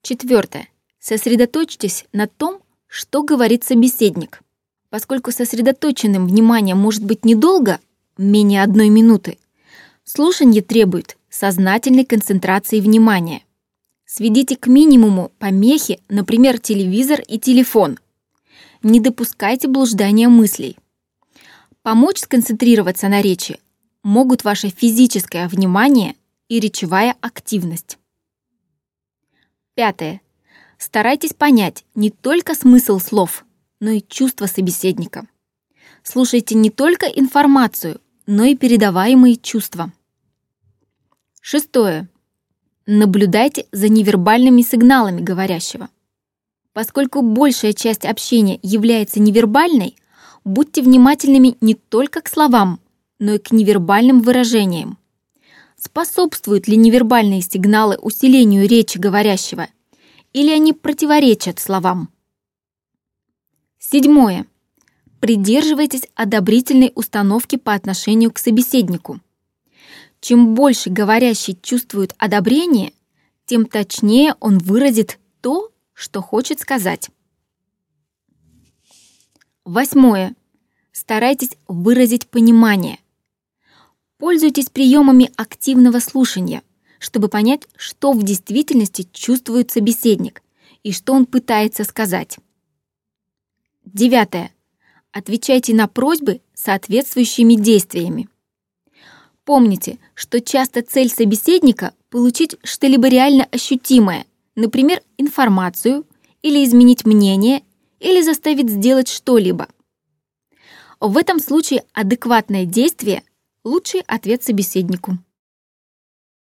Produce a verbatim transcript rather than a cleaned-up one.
Четвертое. Сосредоточьтесь на том, что говорит собеседник. Поскольку сосредоточенным внимание может быть недолго, менее одной минуты, слушание требует сознательной концентрации внимания. Сведите к минимуму помехи, например, телевизор и телефон. Не допускайте блуждания мыслей. Помочь сконцентрироваться на речи могут ваше физическое внимание и речевая активность. Пятое. Старайтесь понять не только смысл слов, но и чувства собеседника. Слушайте не только информацию, но и передаваемые чувства. Шестое. Наблюдайте за невербальными сигналами говорящего. Поскольку большая часть общения является невербальной, будьте внимательными не только к словам, но и к невербальным выражениям. Способствуют ли невербальные сигналы усилению речи говорящего, или они противоречат словам? Седьмое. Придерживайтесь одобрительной установки по отношению к собеседнику. Чем больше говорящий чувствует одобрение, тем точнее он выразит то, что хочет сказать. Восьмое. Старайтесь выразить понимание. Пользуйтесь приемами активного слушания, чтобы понять, что в действительности чувствует собеседник и что он пытается сказать. Девятое. Отвечайте на просьбы соответствующими действиями. Помните, что часто цель собеседника – получить что-либо реально ощутимое, например, информацию, или изменить мнение, или заставить сделать что-либо. В этом случае адекватное действие – лучший ответ собеседнику.